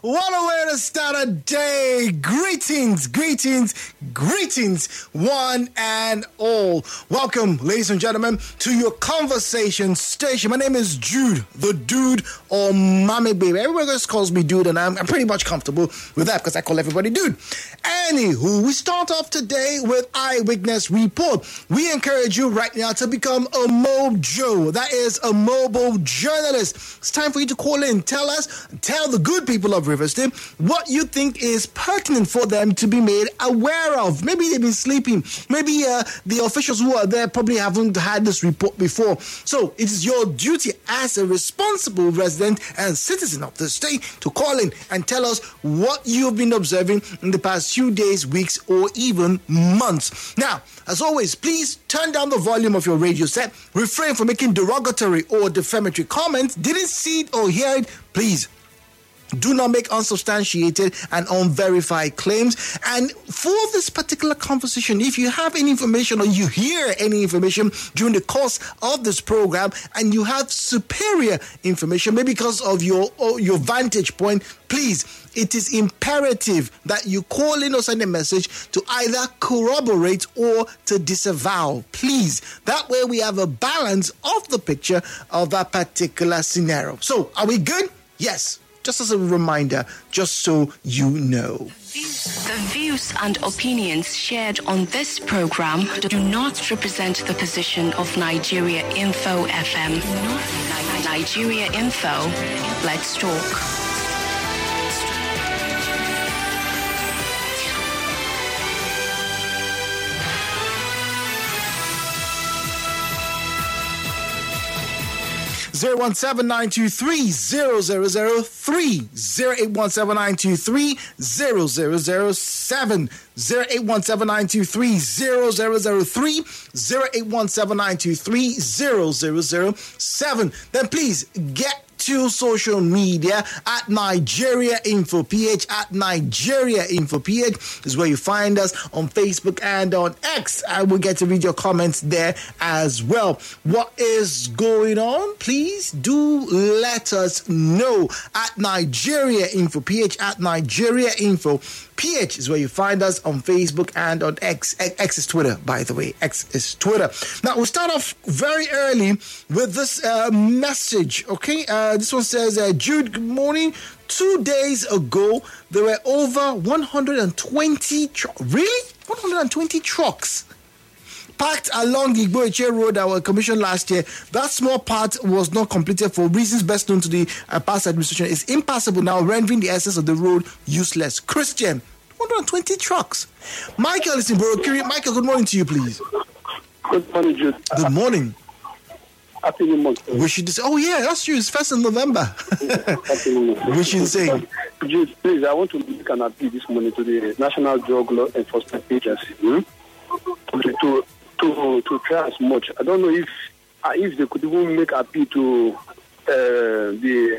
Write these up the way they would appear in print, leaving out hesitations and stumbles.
What a way to start a day. Greetings, one and all. Welcome, ladies and gentlemen, to your conversation station. My name is Jude, the dude or Mommy Baby. Everybody just calls me dude, and I'm pretty much comfortable with that because I call everybody dude. Anywho, we start off today with Eyewitness Report. We encourage you right now to become a mojo. That is a mobile journalist. It's time for you to call in. Tell the good people of Riversdale what you think is pertinent for them to be made aware of. Maybe they've been sleeping. Maybe the officials who are there probably haven't had this report before. So it is your duty as a responsible resident and citizen of the state to call in and tell us what you've been observing in the past few days, weeks, or even months. Now, as always, please turn down the volume of your radio set. Refrain from making derogatory or defamatory comments. Didn't see it or hear it? Please do not make unsubstantiated and unverified claims. And for this particular conversation, if you have any information or you hear any information during the course of this program and you have superior information, maybe because of your vantage point, please, it is imperative that you call in or send a message to either corroborate or to disavow. Please. That way we have a balance of the picture of that particular scenario. So, are we good? Yes. Just as a reminder, just so you know. The views and opinions shared on this program do not represent the position of Nigeria Info FM. Nigeria Info, let's talk. 017-923-0003, 0817923-0007, 0817923-0003, 0817923-0007. Then please get to social media at Nigeria Info PH. At Nigeria Info PH is where you find us on Facebook and on X. I will get to read your comments there as well. What is going on? Please do let us know at Nigeria Info PH. At Nigeria Info PH is where you find us on Facebook and on X. X is Twitter, by the way. X is Twitter. Now, we'll start off very early with this message, okay? This one says, Jude, good morning. 2 days ago, there were over 120 trucks. Really? 120 trucks parked along the Igboeche Road that were commissioned last year. That small part was not completed for reasons best known to the past administration. It's impassable now, rendering the essence of the road useless. Christian, 120 trucks. Michael is in Borokiri. Michael, good morning to you, please. Good morning, Jude. Good morning. Happy New Month. Oh, yeah, that's true. It's 1st of November. Happy New Month. Wish you say. Jude, please, I want to make an appeal this morning to the National Drug Law Enforcement Agency to try as much. I don't know if they could even make appeal to the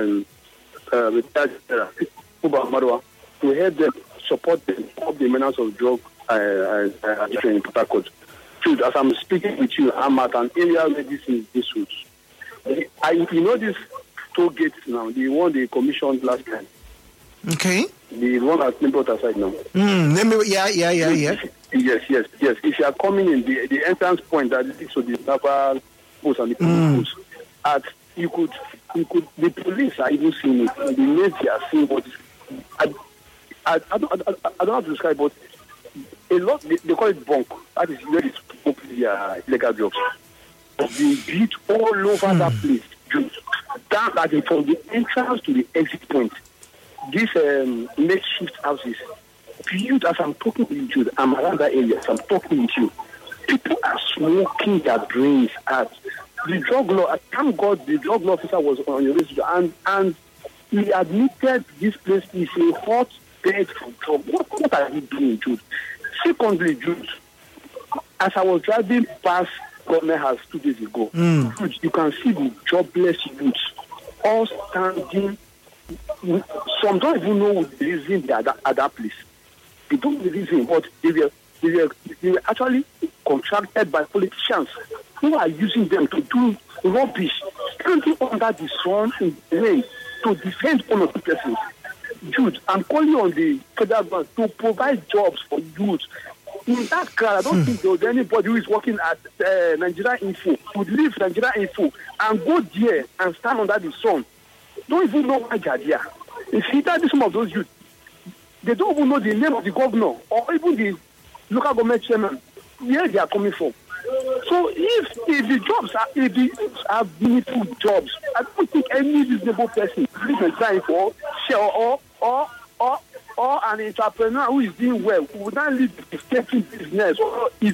to help them support them of the menace of drug addiction in Port Harcourt. Dude, as I'm speaking with you, I'm at an area where this route. You know this toll gates now, the one they commissioned last time. Okay. The one that's been brought aside now. Yeah. Yes. If you are coming in, the entrance point that leads to the naval post and the police post, you could, the police are even seeing it. The Navy are seeing what is. I don't have to describe, but a lot, they call it bunk. That is where they smoke illegal drugs. They beat all over that place. Down that from the entrance to the exit point. These makeshift houses, viewed as I'm talking with you, I'm around that area, as I'm talking with you. People are smoking their brains out. The drug law, thank God the drug law officer was on your list, and he admitted this place is a hot bed for drug. What are you doing, Jude? Secondly, Jude, as I was driving past Government House 2 days ago, Jude, you can see the jobless youths all standing. Some don't even know the reason they are at that place. They don't know the reason, but they were actually contracted by politicians who are using them to do rubbish, standing under the sun in the rain to defend one of the persons. Jude, I'm calling on the federal government to provide jobs for youth. In that crowd, I don't think there was anybody who is working at Nigeria Info would leave Nigeria Info and go there and stand under the sun. Don't even know why they are there. If you interview some of those youth, they don't even know the name of the governor or even the local government chairman, where they are coming from. So if the jobs are meaningful jobs, I don't think any reasonable person is trying for or an entrepreneur who is doing well would not leave the skating business or his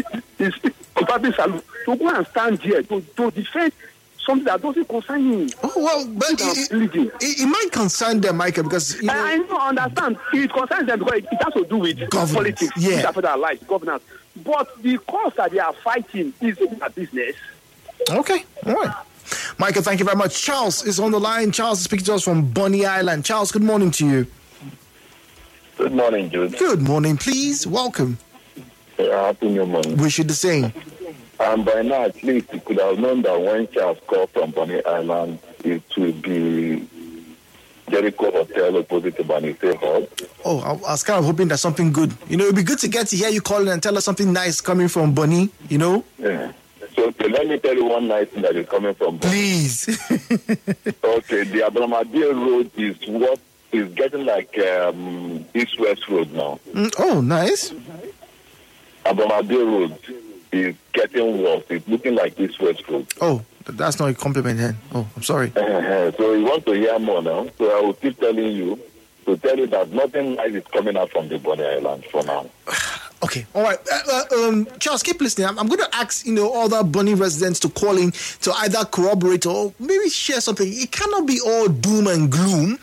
public salon to go and stand here to defend something that doesn't concern him. Oh, well, but it might concern them, Michael, because I don't understand. It concerns them because it has to do with politics, governance. But the cause that they are fighting is in their business. Okay, all right. Michael, thank you very much. Charles is on the line. Charles is speaking to us from Bonny Island. Charles, good morning to you. Good morning, Jude. Good morning, please. Welcome. Happy New Month. Wish you the same. And by now, at least, you could have known that when Charles called from Bonny Island, it will be Jericho Hotel opposite to Banise Hall. Oh, I was kind of hoping that something good. You know, it'd be good to get to hear you calling and tell us something nice coming from Bonny, you know? Yeah. So, okay, let me tell you one nice thing that is coming from Bonny. Please. Okay, the Abramadier Road is what is getting like East-West Road now. Oh, nice. Abramadier Road is getting worse. It's looking like East-West Road. Oh, that's not a compliment then. Oh, I'm sorry. So you want to hear more now? So I will keep telling you to tell you that nothing nice is coming out from the Bonny Island for now. Okay, all right. Charles, keep listening. I'm going to ask, other Bonny residents to call in to either corroborate or maybe share something. It cannot be all doom and gloom.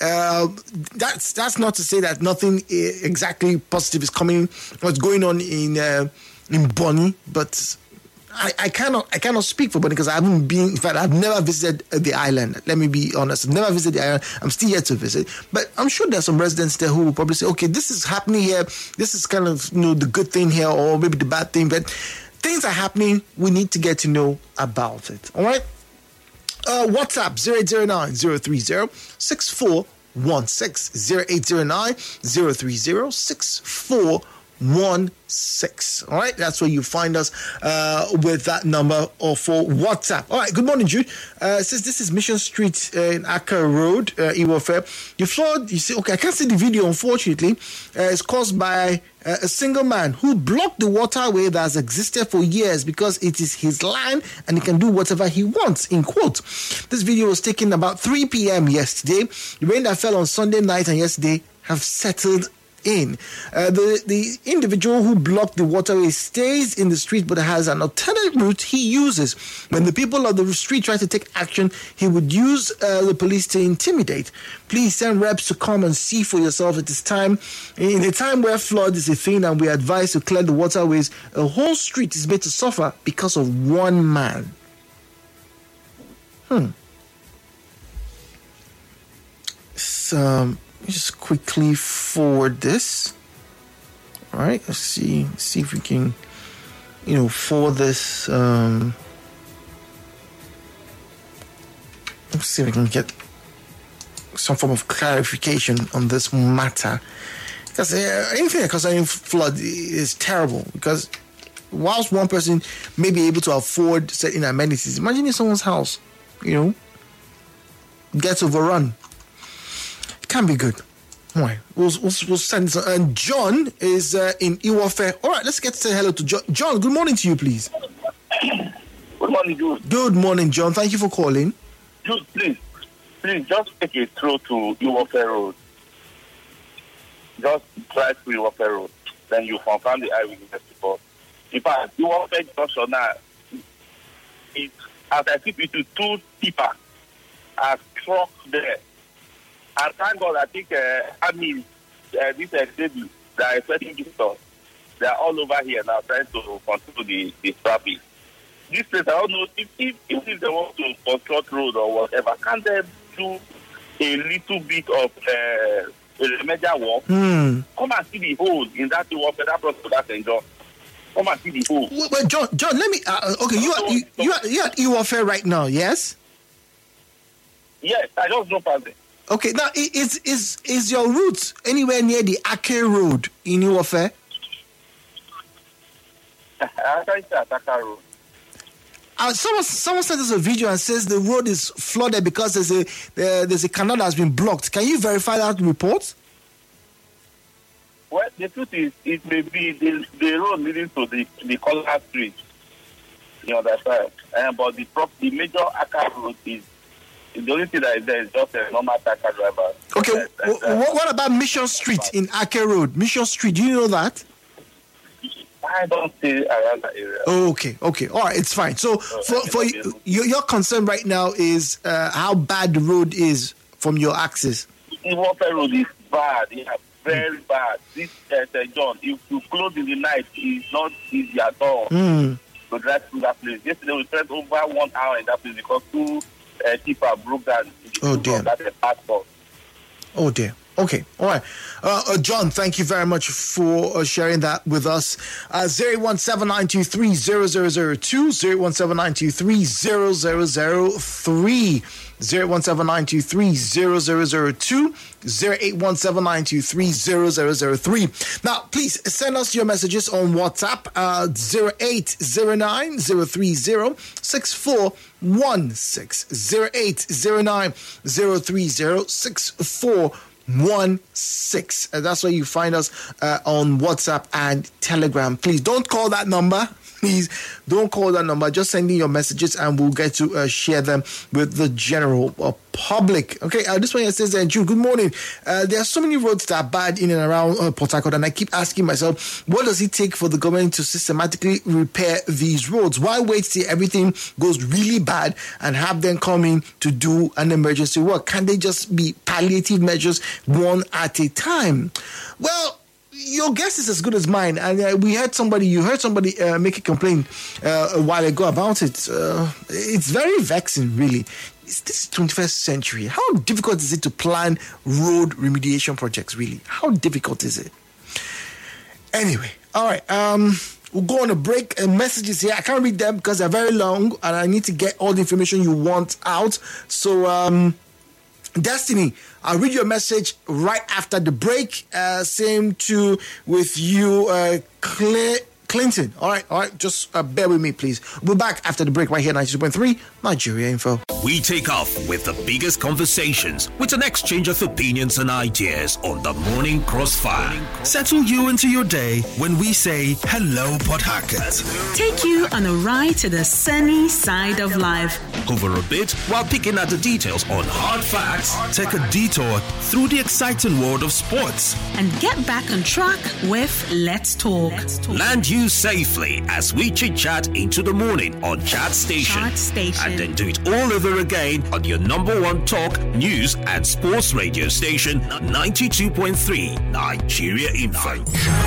That's not to say that nothing exactly positive is coming, what's going on in Bonny, but I cannot speak for Bonny because I haven't been. In fact, I've never visited the island. Let me be honest. I've never visited the island. I'm still yet to visit. But I'm sure there's some residents there who will probably say, okay, this is happening here. This is kind of the good thing here, or maybe the bad thing. But things are happening. We need to get to know about it. All right. WhatsApp 089-030-6416 0809-030-6416. All right, that's where you find us with that number or for WhatsApp. All right, good morning, Jude. Says this is Mission Street in Accra Road, Iwofe. The flood, you see, okay, I can't see the video, unfortunately. It's caused by a single man who blocked the waterway that has existed for years because it is his land and he can do whatever he wants, in quote. This video was taken about 3 p.m. yesterday. The rain that fell on Sunday night and yesterday have settled in. The individual who blocked the waterway stays in the street but has an alternate route he uses. When the people of the street try to take action, he would use the police to intimidate. Please send reps to come and see for yourself. It is time, in a time where flood is a thing and we advise to clear the waterways, a whole street is made to suffer because of one man. Just quickly forward this. All right, let's see if we can, forward this. Let's see if we can get some form of clarification on this matter. Because anything that concerning flood is terrible. Because whilst one person may be able to afford certain amenities, imagine if someone's house, gets overrun. Can be good. All right, we'll send this. And John is in Iwofe. All right, let's get to say hello to John. John, good morning to you, please. Good morning, Jude. Good morning, John. Thank you for calling. Jude, please just take a stroll to Iwofe Road. Just drive to Iwofe Road. Then you confirm the eyewitness report. In fact, Iwofe Junction now, as I see between two people are struck there. And thank God, I think this baby that is setting this stuff, they are all over here now trying to control the traffic. This place, I don't know if they want to construct road or whatever, can't they do a little bit of remedial work? Come and see the hole in that work that brought to that enjoy. Come and see the hole. Well, John, let me. Okay, you are at Iwofe right now, yes? Yes, I just drove past it. Okay, now is your route anywhere near the Ake Road in Iwofe? Ataka Road. Someone sent us a video and says the road is flooded because there's a canal that has been blocked. Can you verify that report? Well, the truth is, it may be the road leading to the Collar Street. You understand? But the major Aka Road is the only thing that is there is just a normal Taka driver. Okay, what about Mission Street in Ake Road? Mission Street, do you know that? I don't stay around that area. Okay. All right, it's fine. So for you, your concern right now is how bad the road is from your axis. Iwofe Road is bad. Yeah, very bad. This John, if you close in the night, it's not easy at all to drive through that place. Yesterday we spent over 1 hour in that place because two people broke down in that passport. Oh dear. Okay, all right. John, thank you very much for sharing that with us. 017-923-0002, 017-923-0003, 017-923-0002, 08179230003. Now, please send us your messages on WhatsApp, 0809-030-6416, 0809-030-6416. That's where you find us on WhatsApp and Telegram. Please don't call that number. Please don't call that number. Just send in your messages and we'll get to share them with the general public. Okay, this one here says, Jude, good morning. There are so many roads that are bad in and around Port Harcourt, and I keep asking myself, what does it take for the government to systematically repair these roads? Why wait till everything goes really bad and have them come in to do an emergency work? Can they just be palliative measures one at a time? Well, your guess is as good as mine, and you heard somebody make a complaint a while ago about it. It's very vexing, really. This is 21st century. How difficult is it to plan road remediation projects, really? How difficult is it? Anyway, all right. We'll go on a break. Messages here, I can't read them because they're very long, and I need to get all the information you want out. So, Destiny, I'll read your message right after the break. Same too with you, Clinton. All right. Just bear with me, please. We'll be back after the break right here, 92.3 Nigeria Info. We take off with the biggest conversations with an exchange of opinions and ideas on the Morning Crossfire. Settle you into your day when we say hello, Port Harcourt. Take you on a ride to the sunny side of life. Over a bit while picking at the details on hard facts. Take a detour through the exciting world of sports. And get back on track with Let's Talk. Land you safely as we chit-chat into the morning on Chat Station. And then do it all over again on your number one talk, news and sports radio station, 92.3 Nigeria Info.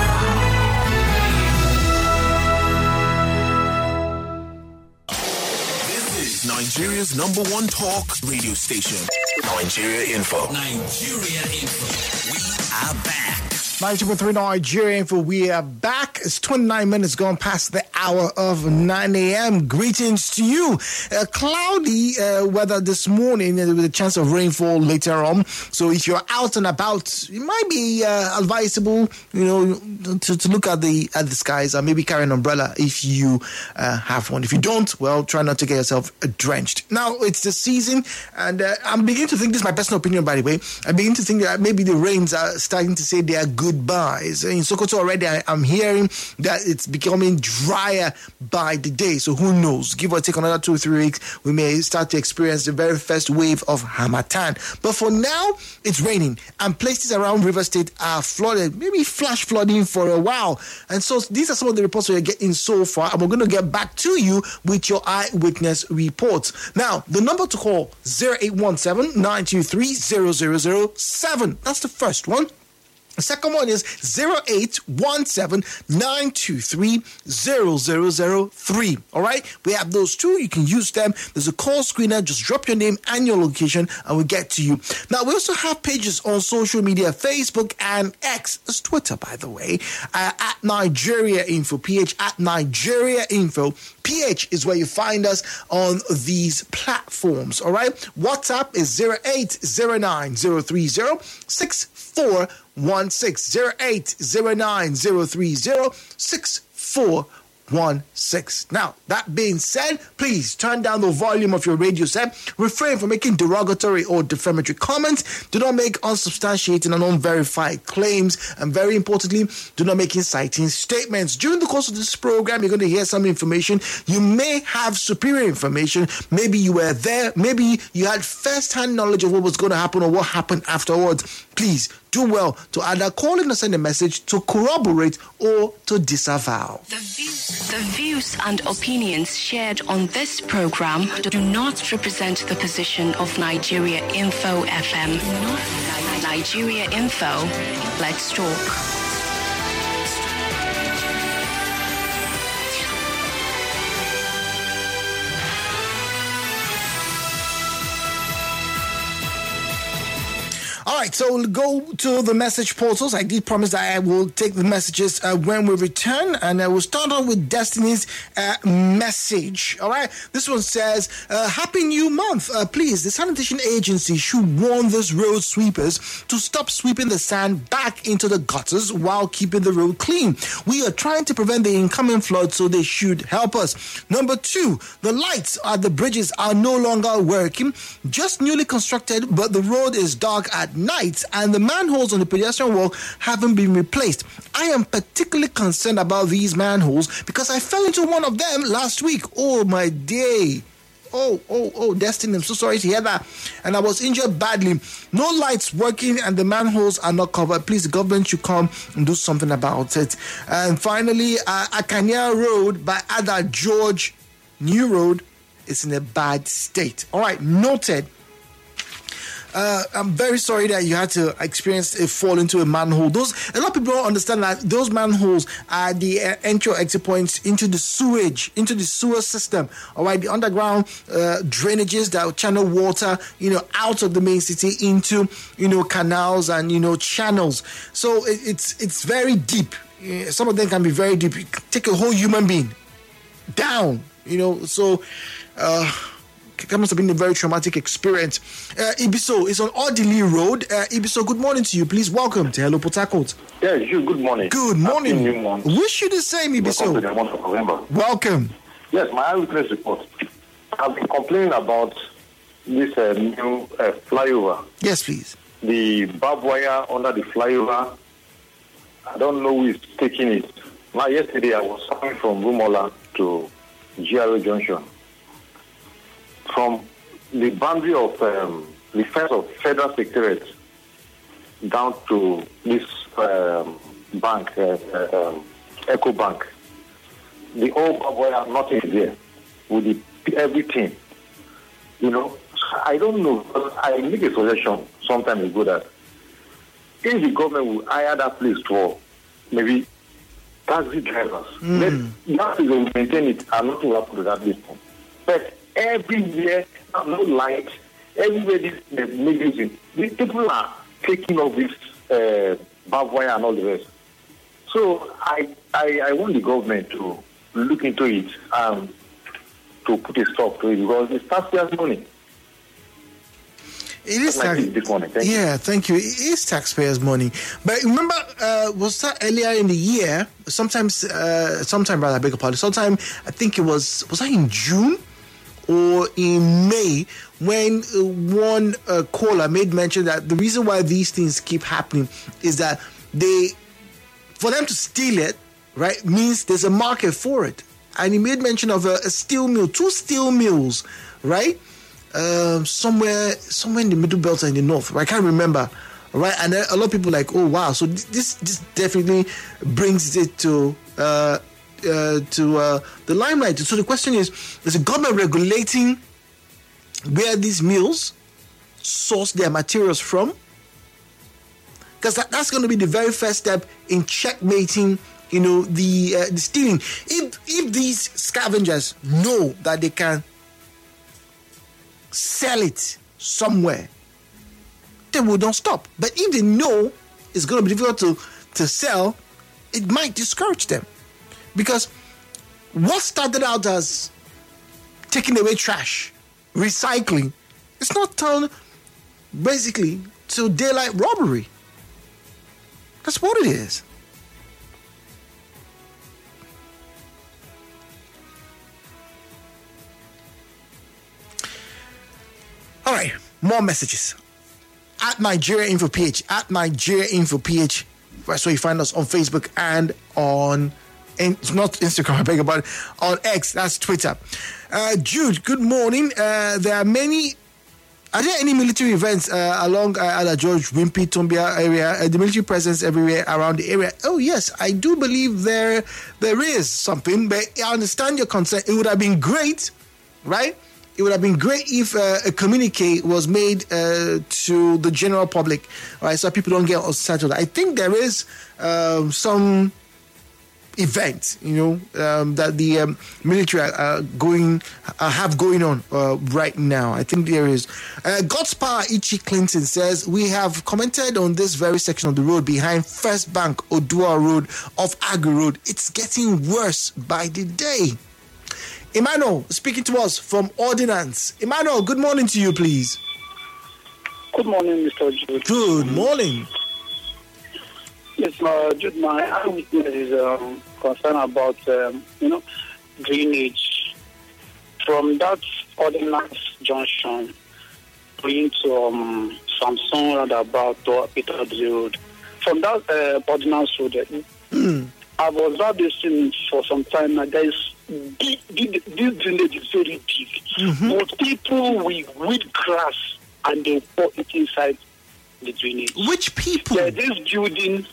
This is Nigeria's number one talk radio station, Nigeria Info. Nigeria Info. We are back. 92.3 Nigeria Info. We are back. It's 29 minutes gone past the hour of 9 a.m. Greetings to you. Cloudy weather this morning with a chance of rainfall later on. So if you're out and about, it might be advisable, to look at the skies and maybe carry an umbrella if you have one. If you don't, well, try not to get yourself drenched. Now, it's the season, and I'm beginning to think, this is my personal opinion, by the way, I'm beginning to think that maybe the rains are starting to say they are goodbyes. In Sokoto already, I'm hearing that it's becoming drier by the day. So who knows? Give or take another 2 or 3 weeks, we may start to experience the very first wave of Harmattan. But for now, it's raining, and places around River State are flooded, maybe flash flooding for a while. And so these are some of the reports we're getting so far, and we're going to get back to you with your eyewitness reports. Now, the number to call, 0817-923-0007. That's the first one. The second one is 0817-923-0003. All right? We have those two. You can use them. There's a call screener. Just drop your name and your location and we'll get to you. Now, we also have pages on social media, Facebook and X. It's Twitter, by the way, at Nigeria Info, PH at Nigeria Info. PH is where you find us on these platforms. All right? WhatsApp is 0809-030-6416. 0809-030-6416. Now, that being said, please turn down the volume of your radio set. Refrain from making derogatory or defamatory comments. Do not make unsubstantiated and unverified claims. And very importantly, do not make inciting statements. During the course of this program, you're going to hear some information. You may have superior information. Maybe you were there. Maybe you had first-hand knowledge of what was going to happen or what happened afterwards. Please do well to either call in or send a message to corroborate or to disavow. The views and opinions shared on this program do not represent the position of Nigeria Info FM. Nigeria Info, let's talk. All right, so we'll go to the message portals. I did promise that I will take the messages when we return, and I will start on with Destiny's message. All right, this one says, Happy New Month. Please, the sanitation agency should warn these road sweepers to stop sweeping the sand back into the gutters while keeping the road clean. We are trying to prevent the incoming flood, so they should help us. Number 2, the lights at the bridges are no longer working. Just newly constructed, but the road is dark at night and the manholes on the pedestrian walk haven't been replaced. I am particularly concerned about these manholes because I fell into one of them last week. Oh my day. Oh, Destiny, I'm so sorry to hear that. And I was injured badly. No lights working and the manholes are not covered. Please, the government should come and do something about it. And finally, Akanya Road by Ada George New Road is in a bad state. All right, noted. I'm very sorry that you had to experience a fall into a manhole. A lot of people don't understand that those manholes are the entry or exit points into the sewage, into the sewer system. All right, the underground drainages that will channel water, out of the main city into, canals and, channels. So it's very deep. Some of them can be very deep. You take a whole human being down, so... It must have been a very traumatic experience. Ibiso is on Odili Road. Ibiso, good morning to you. Please welcome to Hello Port Harcourt. Yeah, good morning. Good morning. Happy New Month. Wish you the same, Ibiso. Welcome to the month of November. Welcome. Yes, my eyewitness report. I've been complaining about this new flyover. Yes, please. The barbed wire under the flyover. I don't know who is taking it. Now, yesterday I was coming from Rumola to GRA Junction. From the boundary of the fence of Federal Secretariat down to this bank, Echo Bank, the old barbed wire, nothing is there with everything. I don't know. I make a suggestion some time ago that if the government will hire that place for maybe taxi drivers, then that is will maintain it and nothing will happen to that distance. But everywhere, no light, everywhere they're using. These people are taking off this barbed wire and all the rest. So I want the government to look into it and to put a stop to it because it's taxpayers' money. It is thank you. It is taxpayers' money. But remember, was that earlier in the year? Sometime I beg your pardon. Sometime I think it was that in June or in May when one caller made mention that the reason why these things keep happening is that for them to steal it, right, means there's a market for it. And he made mention of a steel mill, 2 steel mills, right? Somewhere in the middle belt and in the north. I can't remember, right? And a lot of people are like, oh wow! So this definitely brings it to the limelight. So the question is the government regulating where these mills source their materials from? because that's going to be the very first step in checkmating, the stealing. If these scavengers know that they can sell it somewhere, they will not stop. But if they know it's going to be difficult to sell, it might discourage them. Because what started out as taking away trash, recycling, it's not turned basically to daylight robbery. That's what it is. All right, more messages. At Nigeria Info PH, that's where you find us on Facebook and on, not Instagram, I beg your pardon, on X, that's Twitter. Jude, good morning. Are there any military events along the George Wimpy, Tombia area? The military presence everywhere around the area? Oh, yes, I do believe there is something, but I understand your concern. It would have been great, right? It would have been great if a communique was made to the general public, right, so people don't get unsettled. I think there is some event, that the military have going on right now. I think there is. God's Power Ichi Clinton says, we have commented on this very section of the road behind First Bank Odua Road off Agri Road. It's getting worse by the day. Emmanuel, speaking to us from Ordinance. Emmanuel, good morning to you, please. Good morning, Mr. Jude. Good morning. Yes, Jude, my eyewitness is concerned about, drainage. From that Ordinance junction going to Samsung roundabout or Peter Road. From that Ordinance Road, I've observed this thing for some time now. There is this drainage is very deep. But people will weed grass and they pour it inside the drainage. Which people? This building,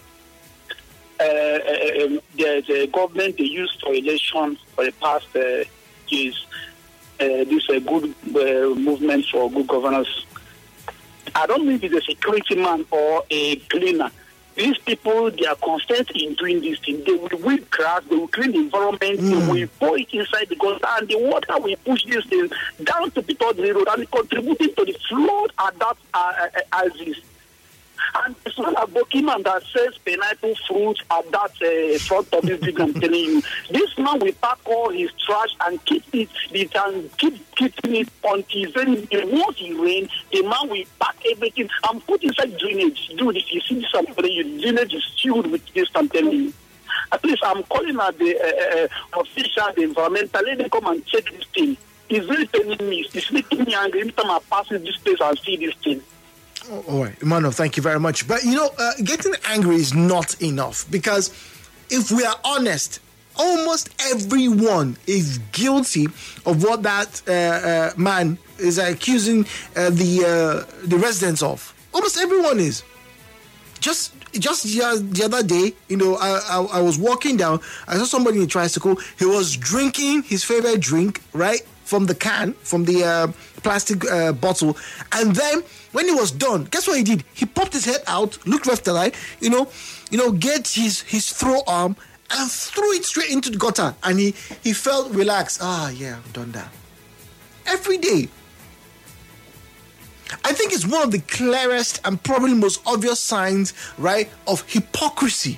the government they used for election for the past years. This is a good movement for good governance. I don't know if it's a security man or a cleaner. These people, they are constant in doing this thing. They will weed grass, they will clean the environment, they will pour it inside the gutter, and the water will push this thing down to Pitodri Road and contributing to the flood at that axis. And it's not a Bokiman that sells pineapple fruit at that front of this building, I'm telling you. This man will pack all his trash and keep it, and keep keeping it until once it rains, the man will pack everything and put inside drainage. Dude, if you see this, I'm telling you, drainage is filled with this, I'm telling you. At least I'm calling at the official, the environmental, let them come and check this thing. It's really paining me. It's making me angry every time I pass this place and see this thing. All right, Emmanuel, thank you very much. But, getting angry is not enough, because if we are honest, almost everyone is guilty of what that man is accusing the residents of. Almost everyone is. Just the other day, I was walking down, I saw somebody in a tricycle. He was drinking his favorite drink, right, from the can, from the plastic bottle, and then when he was done, guess what he did? He popped his head out, looked left and right, get his throw arm and threw it straight into the gutter, and he felt relaxed. Yeah, I've done that. Every day. I think it's one of the clearest and probably most obvious signs, right, of hypocrisy.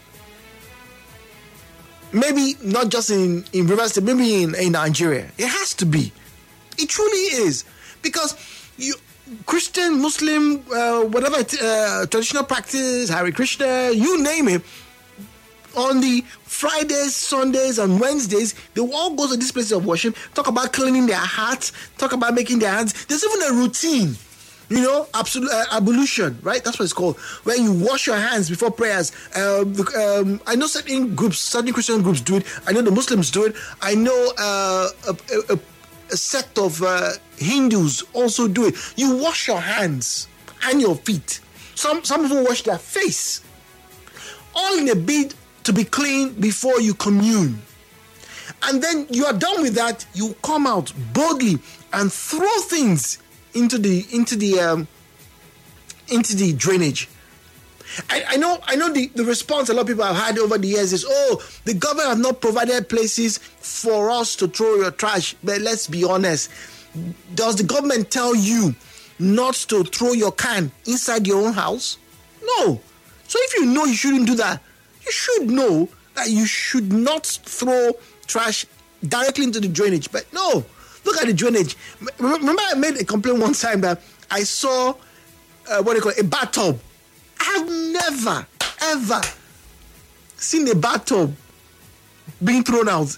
Maybe not just in Rivers State, maybe in Nigeria. It has to be. It truly is. Because Christian, Muslim, whatever traditional practice, Hare Krishna, you name it, on the Fridays, Sundays, and Wednesdays, they will all go to this place of worship, talk about cleaning their hearts, talk about making their hands. There's even a routine, ablution, right? That's what it's called, where you wash your hands before prayers. I know certain Christian groups do it. I know the Muslims do it. I know a sect of Hindus also do it. You wash your hands and your feet. Some people wash their face. All in a bid to be clean before you commune. And then you are done with that, you come out boldly and throw things into the drainage. I know the response a lot of people have had over the years is, the government have not provided places for us to throw your trash. But let's be honest. Does the government tell you not to throw your can inside your own house? No. So if you know you shouldn't do that, you should know that you should not throw trash directly into the drainage. But no, look at the drainage. Remember I made a complaint one time that I saw, a bathtub. I've never, ever seen a bathtub being thrown out.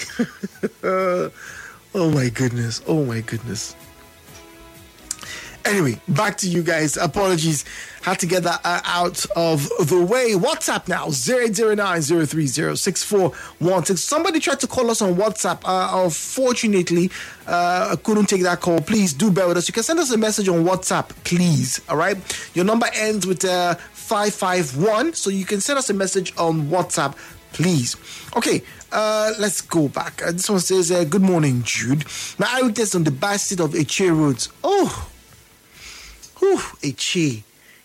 Oh my goodness. Anyway, back to you guys. Apologies. Had to get that out of the way. WhatsApp now, 009-030-6416. Somebody tried to call us on WhatsApp. Unfortunately, I couldn't take that call. Please do bear with us. You can send us a message on WhatsApp, please. All right? Your number ends with 551. So you can send us a message on WhatsApp, please. Okay. Let's go back. This one says, good morning, Jude. My eyewitness on the bad state of Eche roads. Eche.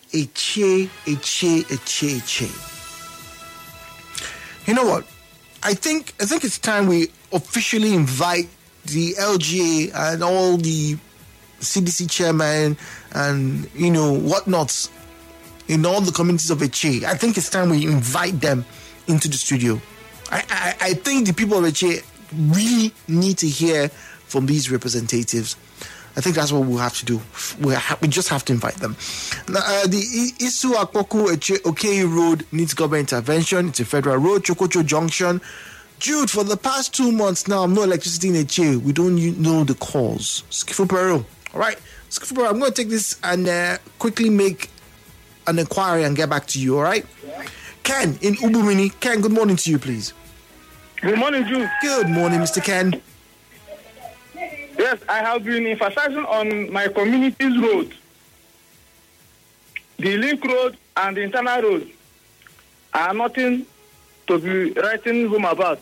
You know what? I think it's time we officially invite the LGA and all the CDC chairman and, whatnots in all the communities of Eche. I think it's time we invite them into the studio. I think the people of Eche really need to hear from these representatives. I think that's what we'll have to do. We just have to invite them. The Isu Akpoku Eche Okei Road needs government intervention. It's a federal road, Chokocho Junction. Jude, for the past 2 months now, no electricity in Eche. We don't know the cause. Skifu Peru. All right. Skifu Peru, I'm going to take this and quickly make an inquiry and get back to you, all right? Ken in Ubumini. Ken, good morning to you, please. Good morning, Jude. Good morning, Mr. Ken. Yes, I have been emphasizing on my community's road. The link road and the internal road are nothing to be writing home about.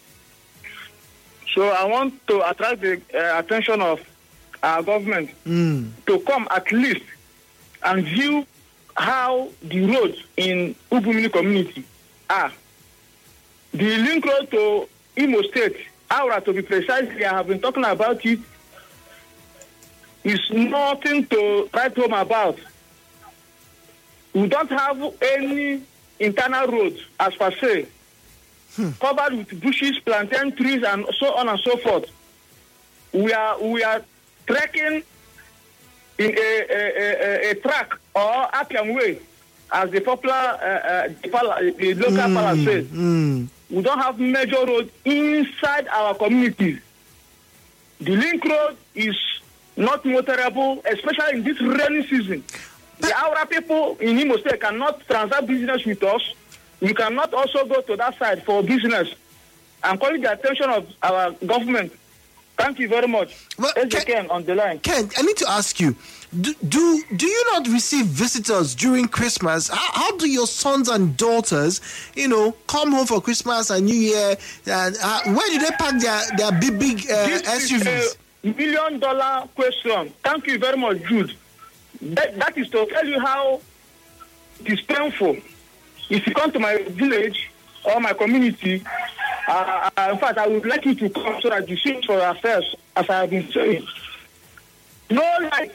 So I want to attract the attention of our government to come at least and view how the roads in Ubumini community are. The link road to Imo State, Aura to be precise, I have been talking about it, is nothing to write home about. We don't have any internal roads as per se, covered with bushes, plantain trees, and so on and so forth. We are trekking in a track or Appian Way, as the popular, the local palace says. We don't have major roads inside our communities. The link road is not motorable, especially in this rainy season. The Aura people in Imo State cannot transact business with us. We cannot also go to that side for business. I'm calling the attention of our government. Thank you very much. Well, Ken on the line. Ken, I need to ask you, do you not receive visitors during Christmas? How do your sons and daughters, come home for Christmas and New Year? And where do they park their big SUVs? This is $1 million question. Thank you very much, Jude. That is to tell you how it is painful. If you come to my village or my community, in fact, I would like you to come so that you see for yourselves, as I have been saying. No light.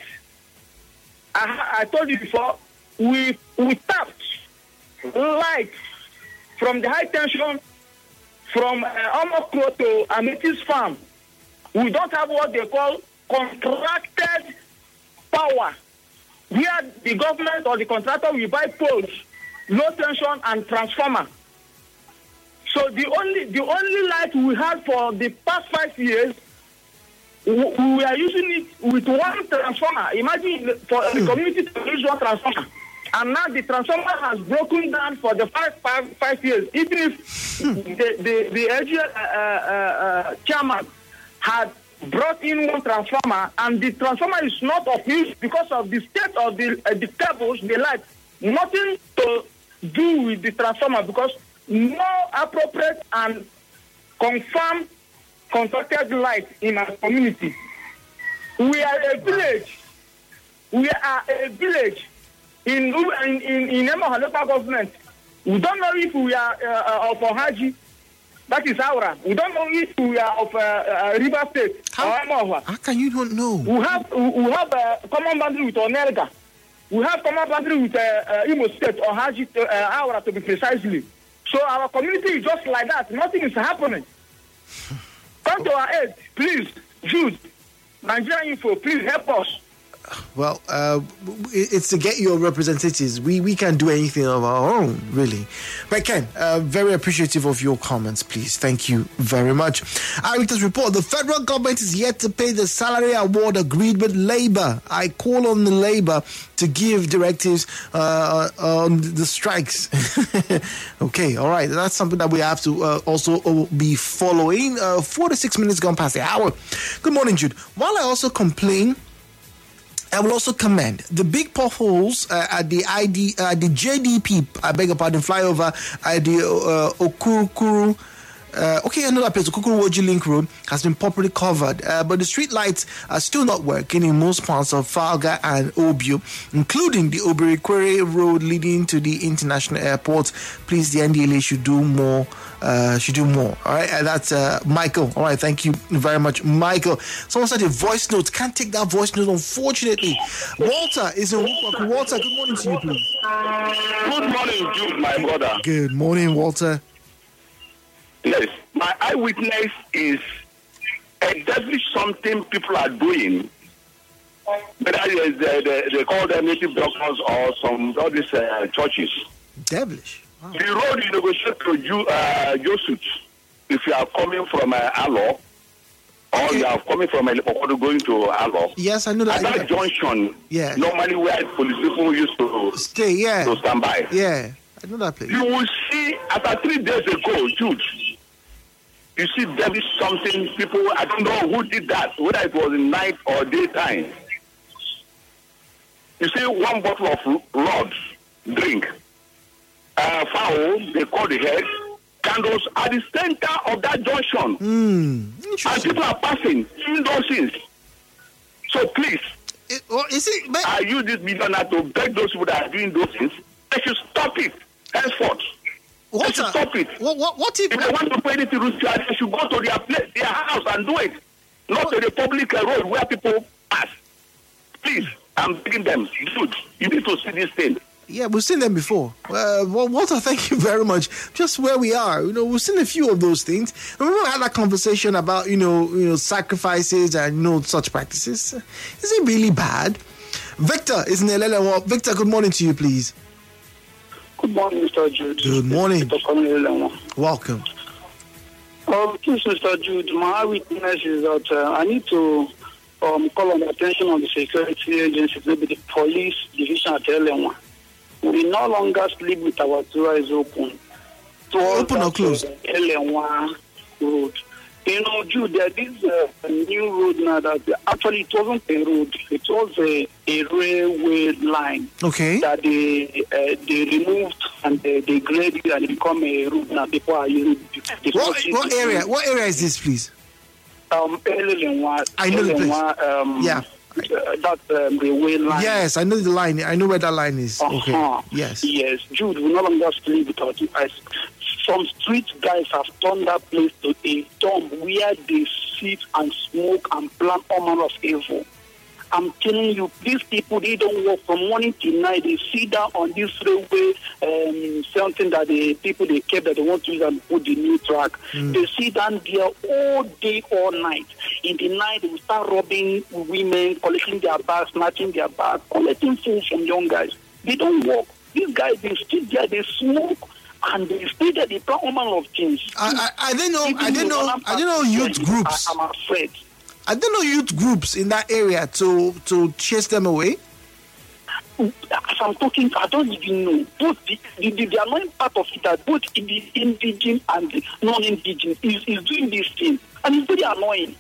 I told you before, we tapped light from the high tension from Omokro to Amethyst Farm. We don't have what they call contracted power, where the government or the contractor will buy poles, low tension and transformer. So the only light we had for the past 5 years, we are using it with one transformer. Imagine for the community to use one transformer. And now the transformer has broken down for the five years. Even if the LGA chairman had brought in one transformer and the transformer is not of use because of the state of the cables, the light, nothing to do with the transformer because no appropriate and confirmed contracted light in our community. We are a village. We are a village in Emoha local government. We don't know if we are of Ohaji, that is Aura. We don't know if we are of River State or Emoha. How can you not know? We have a common boundary with Onelga. We have common boundary with Imo State, Ohaji, Aura to be precisely. So our community is just like that. Nothing is happening. Come to our aid, please. Jude, Nigerian Info, please help us. Well, it's to get your representatives. We can't do anything of our own, really. But Ken, very appreciative of your comments, please. Thank you very much. Eyewitness report, the federal government is yet to pay the salary award agreed with Labour. I call on the Labour to give directives on the strikes. Okay, all right. That's something that we have to also be following. 46 minutes gone past the hour. Good morning, Jude. While I also complain, I will also commend the big potholes at the JDP, I beg your pardon, flyover at the Okurukuru. Another place, Okuruwoji Link Road, has been properly covered, but the street lights are still not working in most parts of Falga and Obio, including the Obirikwere Road leading to the international airport. Please, the NDLA should do more. All right, that's Michael. All right, thank you very much, Michael. Someone said a voice note. Can't take that voice note, unfortunately. Walter is in Woodstock. Walter, good morning to you, please. Good morning, Jude, my brother. Good morning, Walter. Yes, my eyewitness is exactly something people are doing. Whether they call them native doctors or some all these churches. Devilish. Wow. The road you negotiate to Josut, if you are coming from Alo, or you are coming from Elipokodo going to Alo. Yes, I know that. At that junction, normally where police people used to stay, to stand by. Yeah, I know that place. You will see, after 3 days ago, Jude, you see there is something people, I don't know who did that, whether it was in night or daytime. You see one bottle of rod, drink. Foul, they call the head, candles at the center of that junction. And people are passing, seeing those things. So please, I use this media now to beg those people that are doing those things, they should stop it henceforth. They should stop it. What if they want to pay anything, they should go to their place, their house and do it. Not to the public road where people pass. Please, I'm begging them, dude, you need to see this thing. Yeah, we've seen them before. Walter, thank you very much. Just where we are, we've seen a few of those things. Remember we had that conversation about, sacrifices and, such practices. Is it really bad? Victor is in Elele. Victor, good morning to you, please. Good morning, Mr. Jude. Good morning. Welcome. Please, Mr. Jude, my witness is that I need to call on the attention of the security agencies, maybe the police division at Elewa. We no longer sleep with our two eyes open. Open or closed? Elewa Road. Jude, there is a new road now that actually it wasn't a road. It was a railway line. Okay. That they removed and they graded and it become a road now. People are using it. What area? What area is this, please? Elewa. I know the place. Yeah. That's the railway line. Yes, I know the line. I know where that line is. Okay. Yes. Yes, Jude, we no longer sleep without two eyes. Some street guys have turned that place to a dump where they sit and smoke and plan all manner of evil. I'm telling you, these people, they don't work from morning till night. They sit down on this railway, something that the people they kept that they want to use and put the new track. They sit down there all day, all night. In the night, they will start robbing women, collecting their bags, snatching their bags, collecting things from young guys. They don't work. These guys, they sit there, they smoke, and they stay there, they plan all manner of things. I didn't know youth groups. I'm afraid. I don't know youth groups in that area to chase them away. As I'm talking, I don't even know. Both the annoying part of it that both the indigenous and the non-indigenous is doing this thing, and it's very annoying.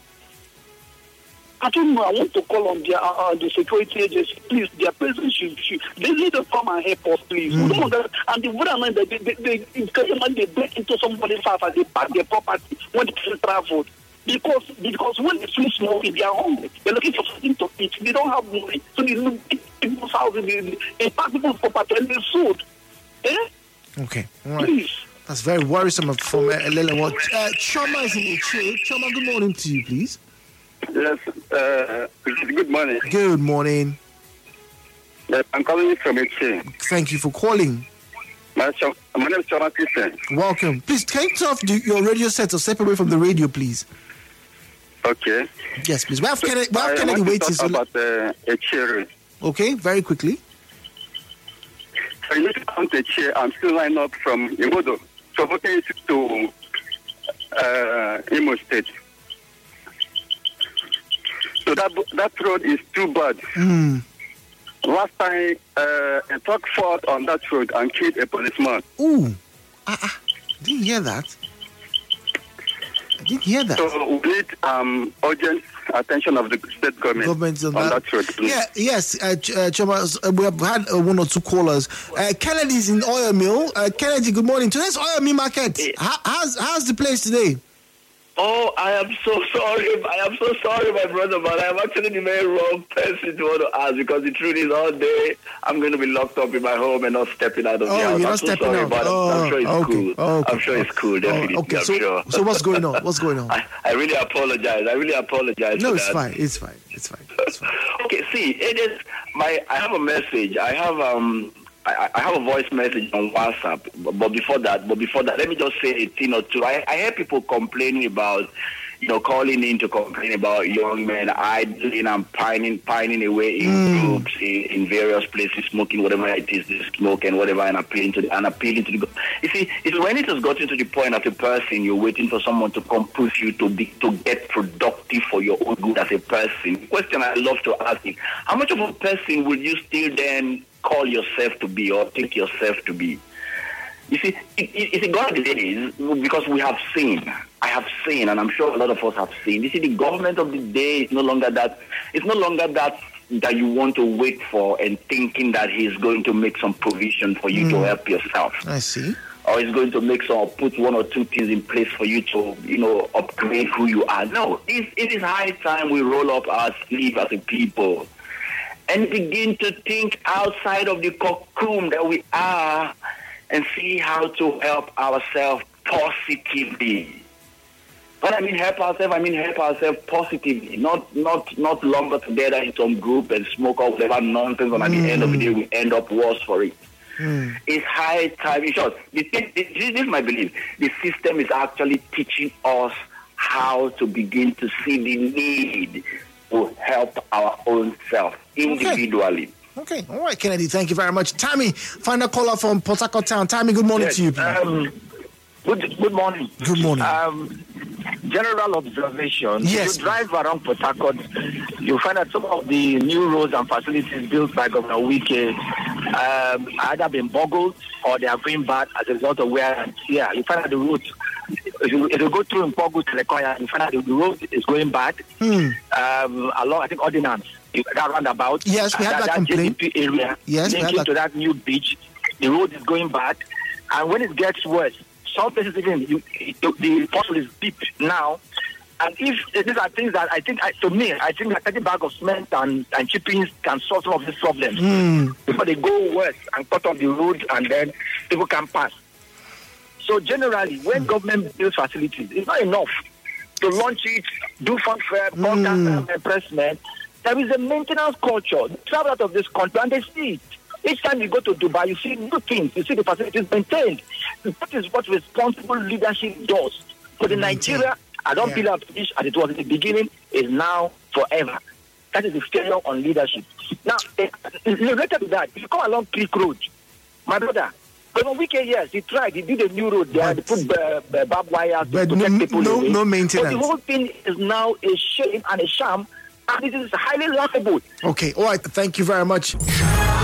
I don't know. I want to call on the security agency. Please, their presence should they need to come and help us, please. And the very annoying that they break into somebody's house and they pack their property when they can travel. Because when they feel small, they are hungry. They're looking for something to eat. They don't have money. So they look people's houses, impact people's property and the food. Okay, all right. Please. That's very worrisome from Elele. Choma is in the chair. Choma, good morning to you, please. Yes, good morning. Good morning. I'm calling you from Eche. Thank you for calling. My name is Choma Christian. Welcome. Please, can you turn off your radio set or step away from the radio, please? Okay. Yes, please. We have Kennedy waiting. Talk about Eche. Okay, very quickly. So you need to come to Eche. I'm still lining up from Imodo. So okay to Imo State. So that road is too bad. Last time, a truck fought on that road and killed a policeman. Ooh. Didn't hear that. I didn't hear that. So we need urgent attention of the state government on that road. Please. Yeah, yes, Choma, we have had one or two callers. Kennedy's in Oil Mill. Kennedy, good morning. Today's Oil Mill market. How's the place today? Oh, I am so sorry. My brother, but I am actually the very wrong person to want to ask, because the truth is all day I'm going to be locked up in my home and not stepping out of the house. You're not stepping out. But I'm sure it's cool. Okay. I'm sure it's cool, definitely. Okay, I'm sure. So what's going on? I really apologize. No, for that. It's fine. Okay, see, I have a message. I have a voice message on WhatsApp, but before that, let me just say a thing or two. I hear people complaining about, calling in to complain about young men idling and pining away in groups, in various places, smoking whatever it is they smoke and whatever, and appealing to the. You see, it's when it has gotten to the point as a person, you're waiting for someone to come push you to get productive for your own good as a person. The question I love to ask is, how much of a person will you still then call yourself to be or think yourself to be? You see, it's a God days, because I have seen, and I'm sure a lot of us have seen. You see, the government of the day is no longer that you want to wait for and thinking that he's going to make some provision for you to help yourself. I see. Or he's going to put one or two things in place for you to, upgrade who you are. No, it is high time we roll up our sleeve as a people and begin to think outside of the cocoon that we are and see how to help ourselves positively. When I mean help ourselves positively, not lumber together in some group and smoke or whatever nonsense, and at the end of the day we end up worse for it. It's high time. In short, this is my belief. The system is actually teaching us how to begin to see the need to help our own self individually. Okay. All right, Kennedy. Thank you very much. Tammy, final caller from Port Harcourt Town. Tammy, good morning to you. Good morning. Good morning. General observation. Yes. If you drive around Port Harcourt, you find that some of the new roads and facilities built by Governor Wike either been boggled or they are going bad as a result of wear and tear. You find that the route, if you go through in Pogu to Lekoya, you find that the road is going bad. Along, I think, Ordinance, that roundabout. Yes, we have that complaint. JDP area, linking to that new beach, the road is going bad. And when it gets worse, some places even the pothole is deep now. And if these are things that I think that 30 bags of cement and chippings can solve some of these problems before they go worse and cut off the road and then people can pass. So generally, when government builds facilities, it's not enough to launch it, do funfair, broadcast impressment. There is a maintenance culture. They travel out of this country and they see it. Each time you go to Dubai, you see new things. You see the facilities maintained. That is what responsible leadership does. For the Nigeria, I don't feel as it was in the beginning, is now forever. That is the failure on leadership. Now, related to that, if you come along Creek Road, my brother, Governor Wike, yes, he tried. He did a new road there. They put barbed wire to protect people away. No maintenance. But the whole thing is now a shame and a sham, and it is highly laughable. Okay, all right. Thank you very much.